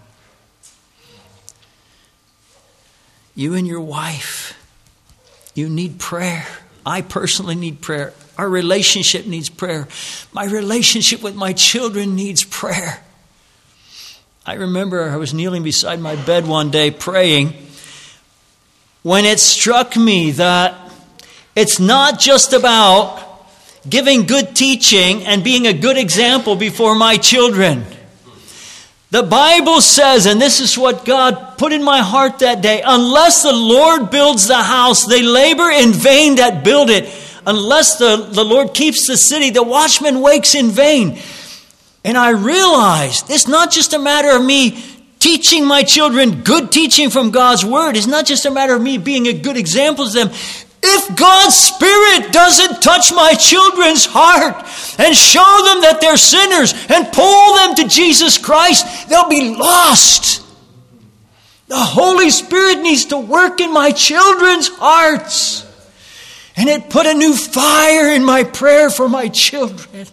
You and your wife, you need prayer. I personally need prayer. Our relationship needs prayer. My relationship with my children needs prayer. I remember I was kneeling beside my bed one day praying when it struck me that it's not just about giving good teaching and being a good example before my children. The Bible says, and this is what God put in my heart that day, unless the Lord builds the house, they labor in vain that build it. Unless the, the Lord keeps the city, the watchman wakes in vain. And I realized it's not just a matter of me teaching my children good teaching from God's Word. It's not just a matter of me being a good example to them. If God's Spirit doesn't touch my children's heart and show them that they're sinners and pull them to Jesus Christ, they'll be lost. The Holy Spirit needs to work in my children's hearts. And it put a new fire in my prayer for my children.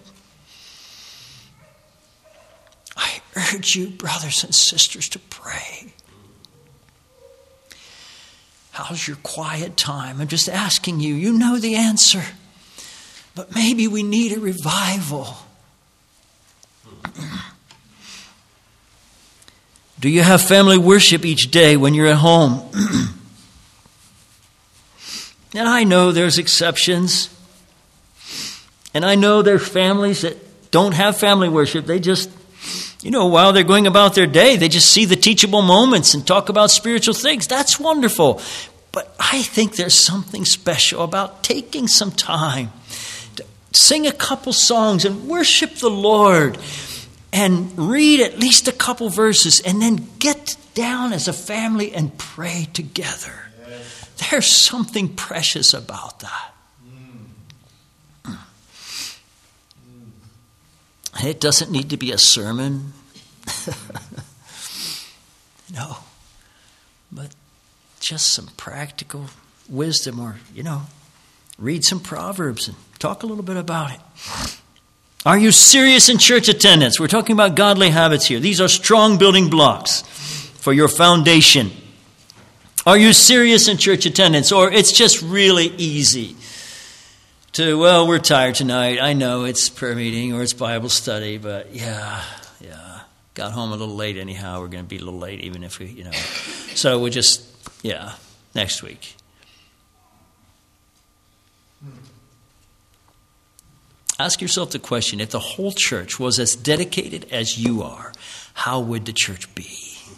I urge you, brothers and sisters, to pray. How's your quiet time? I'm just asking you. You know the answer. But maybe we need a revival. Do you have family worship each day when you're at home? And I know there's exceptions. And I know there's families that don't have family worship. They just, you know, while they're going about their day, they just see the teachable moments and talk about spiritual things. That's wonderful. But I think there's something special about taking some time to sing a couple songs and worship the Lord and read at least a couple verses and then get down as a family and pray together. There's something precious about that. Mm. Mm. It doesn't need to be a sermon. No. But just some practical wisdom, or, you know, read some Proverbs and talk a little bit about it. Are you serious in church attendance? We're talking about godly habits here. These are strong building blocks for your foundation. Are you serious in church attendance? Or it's just really easy to, well, we're tired tonight. I know it's prayer meeting or it's Bible study, but yeah, yeah. Got home a little late anyhow. We're going to be a little late even if we, you know. So we'll just, yeah, next week. Ask yourself the question, if the whole church was as dedicated as you are, how would the church be?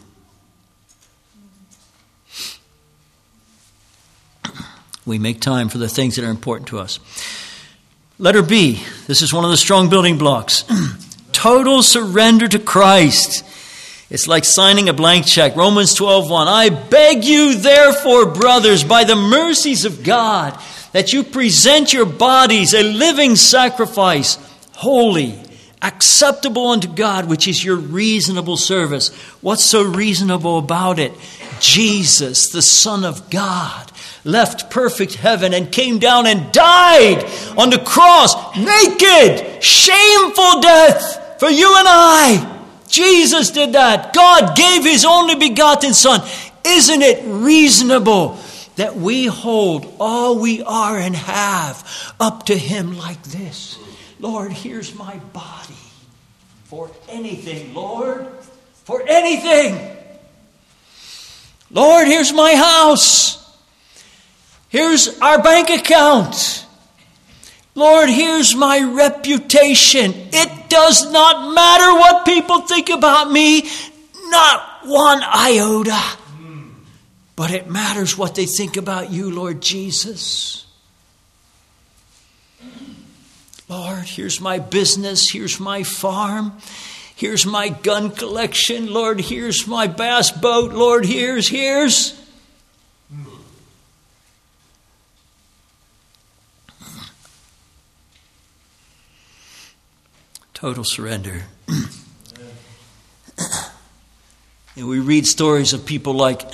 We make time for the things that are important to us. Letter B, this is one of the strong building blocks. Total surrender to Christ. It's like signing a blank check. Romans twelve one. I beg you, therefore, brothers, by the mercies of God, that you present your bodies a living sacrifice, holy, acceptable unto God, which is your reasonable service. What's so reasonable about it? Jesus, the Son of God, left perfect heaven and came down and died on the cross, naked, shameful death for you and I. Jesus did that. God gave his only begotten Son. Isn't it reasonable that we hold all we are and have up to him like this? Lord, here's my body. For anything, Lord. For anything. Lord, here's my house. Here's our bank account. Lord, here's my reputation. It does not matter what people think about me. Not one iota. But it matters what they think about you, Lord Jesus. Lord, here's my business. Here's my farm. Here's my gun collection. Lord, here's my bass boat. Lord, here's, here's. Total surrender. And we read stories of people like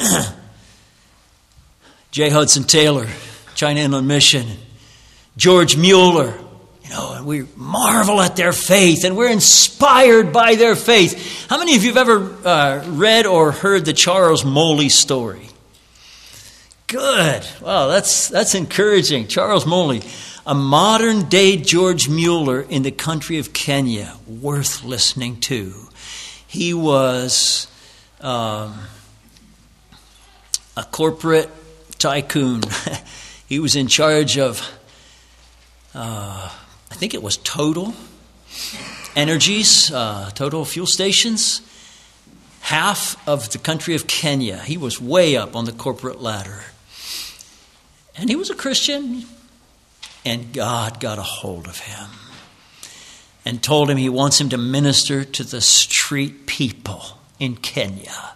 J. Hudson Taylor, China Inland Mission, George Mueller. You know, and we marvel at their faith, and we're inspired by their faith. How many of you have ever uh, read or heard the Charles Moly story? Good. Wow, that's that's encouraging. Charles Moly, a modern-day George Mueller in the country of Kenya, worth listening to. He was um, a corporate tycoon. He was in charge of, uh, I think it was Total Energies, uh, Total fuel stations, half of the country of Kenya. He was way up on the corporate ladder. And he was a Christian. And God got a hold of him and told him he wants him to minister to the street people in Kenya.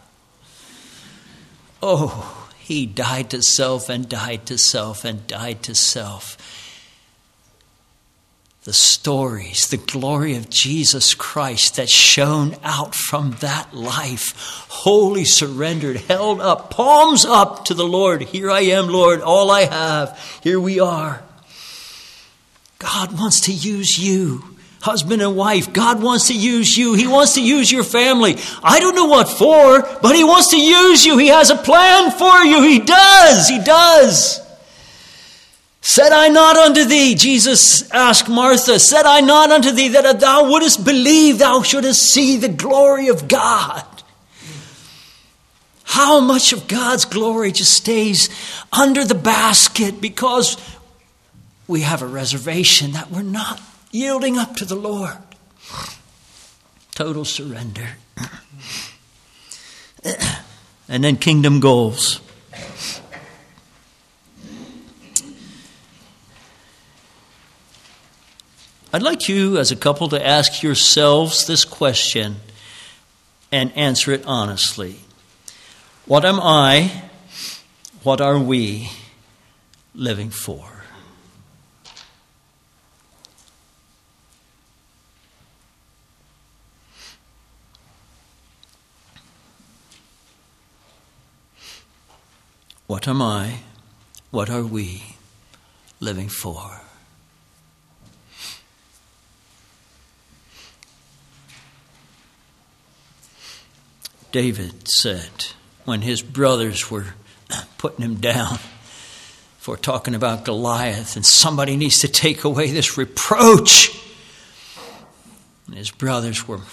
Oh, he died to self and died to self and died to self. The stories, the glory of Jesus Christ that shone out from that life, wholly surrendered, held up, palms up to the Lord. Here I am, Lord, all I have. Here we are. God wants to use you, husband and wife. God wants to use you. He wants to use your family. I don't know what for, but he wants to use you. He has a plan for you. He does. He does. Said I not unto thee, Jesus asked Martha, said I not unto thee that if thou wouldest believe, thou shouldest see the glory of God. how much of God's glory just stays under the basket because we have a reservation that we're not yielding up to the Lord. Total surrender. And then kingdom goals. I'd like you as a couple to ask yourselves this question and answer it honestly. What am I, what are we living for? What am I, what are we living for? David said when his brothers were putting him down for talking about Goliath, and somebody needs to take away this reproach. And his brothers were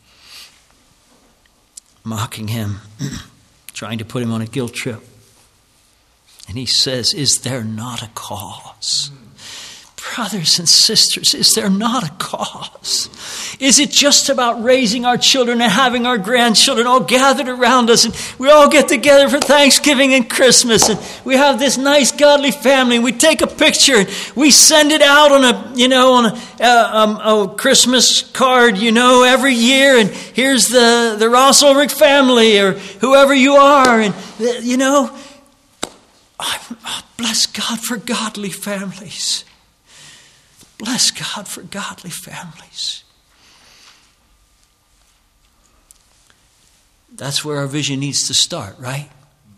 mocking him, trying to put him on a guilt trip. And he says, is there not a cause? Brothers and sisters, is there not a cause? Is it just about raising our children and having our grandchildren all gathered around us, and we all get together for Thanksgiving and Christmas, and we have this nice godly family, and we take a picture and we send it out on a, you know, on a, uh, um, a Christmas card, you know, every year, and here's the, the Ross Ulrich family, or whoever you are, and, you know, I, I bless God for godly families. Bless God for godly families. That's where our vision needs to start, right?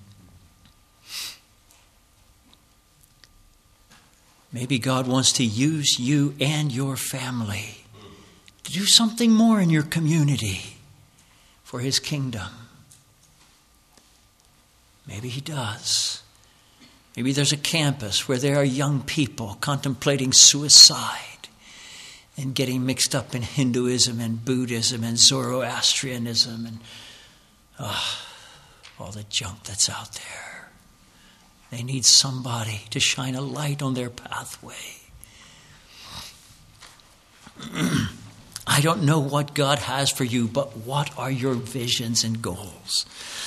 Maybe God wants to use you and your family to do something more in your community for His kingdom. Maybe He does. Maybe there's a campus where there are young people contemplating suicide and getting mixed up in Hinduism and Buddhism and Zoroastrianism and oh, all the junk that's out there. They need somebody to shine a light on their pathway. I don't know what God has for you, but what are your visions and goals?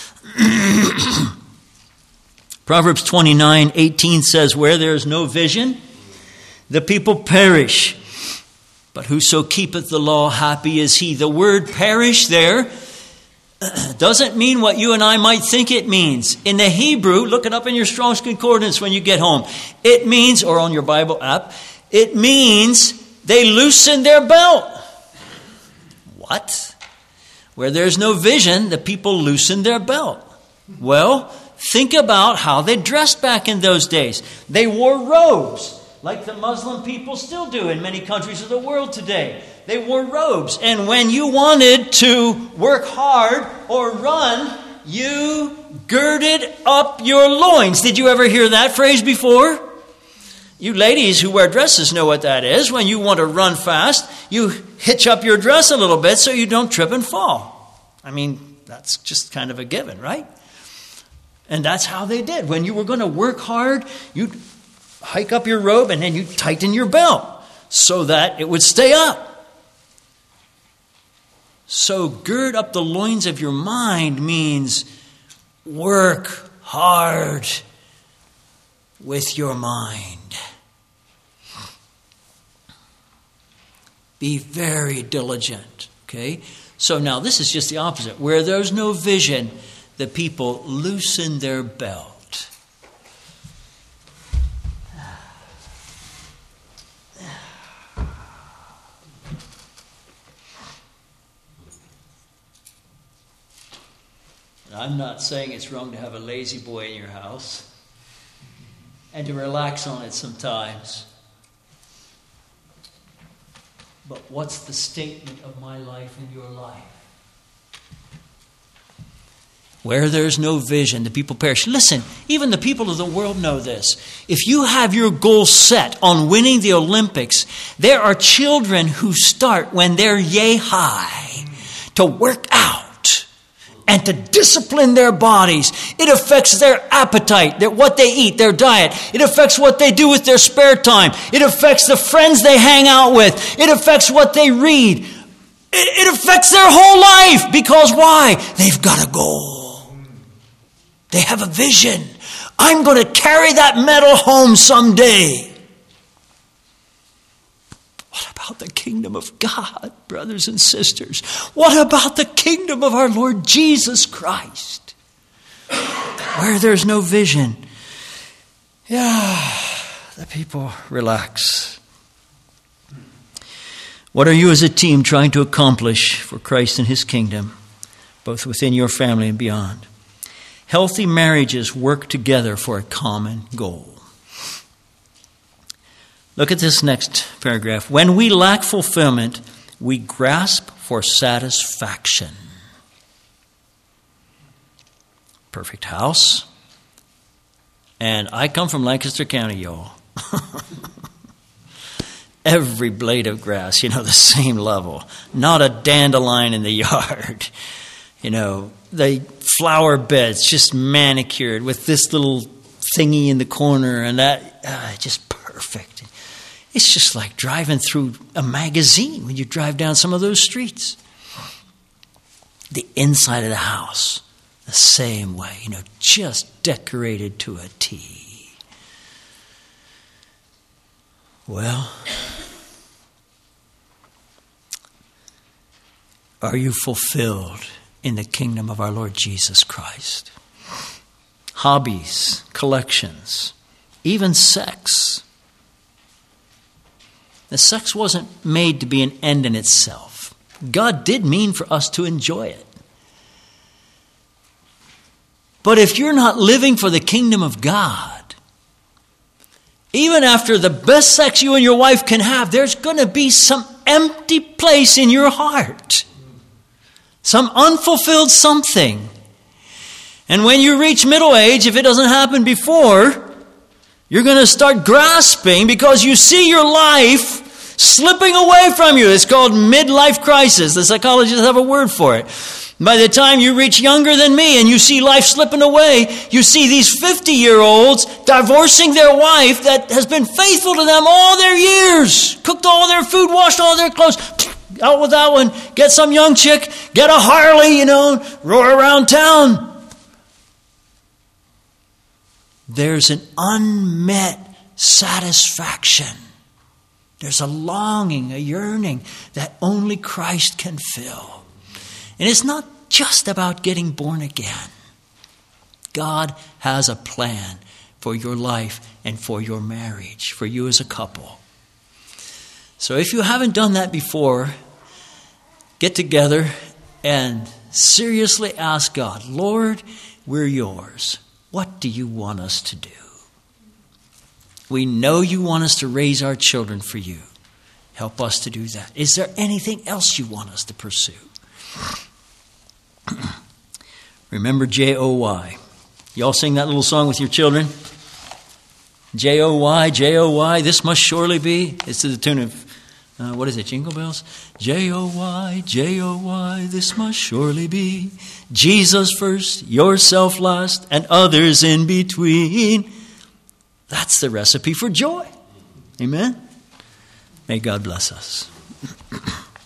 Proverbs twenty-nine eighteen says, where there is no vision, the people perish. But whoso keepeth the law, happy is he. The word perish there doesn't mean what you and I might think it means. In the Hebrew, look it up in your Strong's Concordance when you get home. It means, or on your Bible app, it means they loosen their belt. What? Where there's no vision, the people loosen their belt. Well, think about how they dressed back in those days. They wore robes, like the Muslim people still do in many countries of the world today. They wore robes. And when you wanted to work hard or run, you girded up your loins. Did you ever hear that phrase before? You ladies who wear dresses know what that is. When you want to run fast, you hitch up your dress a little bit so you don't trip and fall. I mean, that's just kind of a given, right? And that's how they did. When you were going to work hard, you'd hike up your robe and then you'd tighten your belt so that it would stay up. So gird up the loins of your mind means work hard with your mind. Be very diligent. Okay? So now this is just the opposite. Where there's no vision, the people loosen their belt. I'm not saying it's wrong to have a lazy boy in your house and to relax on it sometimes. But what's the statement of my life and your life? Where there's no vision, the people perish. Listen, even the people of the world know this. If you have your goal set on winning the Olympics, there are children who start when they're yay high to work out and to discipline their bodies. It affects their appetite, their, what they eat, their diet. It affects what they do with their spare time. It affects the friends they hang out with. It affects what they read. It, it affects their whole life. Because why? They've got a goal. They have a vision. I'm going to carry that medal home someday. What about the kingdom of God, brothers and sisters? What about the kingdom of our Lord Jesus Christ? Where there's no vision, yeah, the people relax. What are you as a team trying to accomplish for Christ and his kingdom, both within your family and beyond? Healthy marriages work together for a common goal. Look at this next paragraph. When we lack fulfillment, we grasp for satisfaction. Perfect house. And I come from Lancaster County, y'all. Every blade of grass, you know, the same level. Not a dandelion in the yard. You know, the flower beds just manicured with this little thingy in the corner and that, uh, just perfect. It's just like driving through a magazine when you drive down some of those streets. The inside of the house, the same way, you know, just decorated to a T. Well, are you fulfilled in the kingdom of our Lord Jesus Christ? Hobbies, collections, even sex. The sex wasn't made to be an end in itself. God did mean for us to enjoy it. But if you're not living for the kingdom of God, even after the best sex you and your wife can have, there's going to be some empty place in your heart. Some unfulfilled something. And when you reach middle age, if it doesn't happen before, you're going to start grasping because you see your life slipping away from you. It's called midlife crisis. The psychologists have a word for it. By the time you reach younger than me and you see life slipping away, you see these fifty-year-olds divorcing their wife that has been faithful to them all their years, cooked all their food, washed all their clothes. Out with that one. Get some young chick, get a Harley, you know, roar around town. There's an unmet satisfaction. There's a longing, a yearning that only Christ can fill. And it's not just about getting born again. God has a plan for your life and for your marriage, for you as a couple. So if you haven't done that before, get together and seriously ask God, Lord, we're yours. What do you want us to do? We know you want us to raise our children for you. Help us to do that. Is there anything else you want us to pursue? Remember J O Y. Y'all sing that little song with your children? J O Y, J O Y, this must surely be. It's to the tune of, uh, what is it, Jingle Bells? J O Y, J O Y, this must surely be. Jesus first, yourself last, and others in between. That's the recipe for joy. Amen? May God bless us.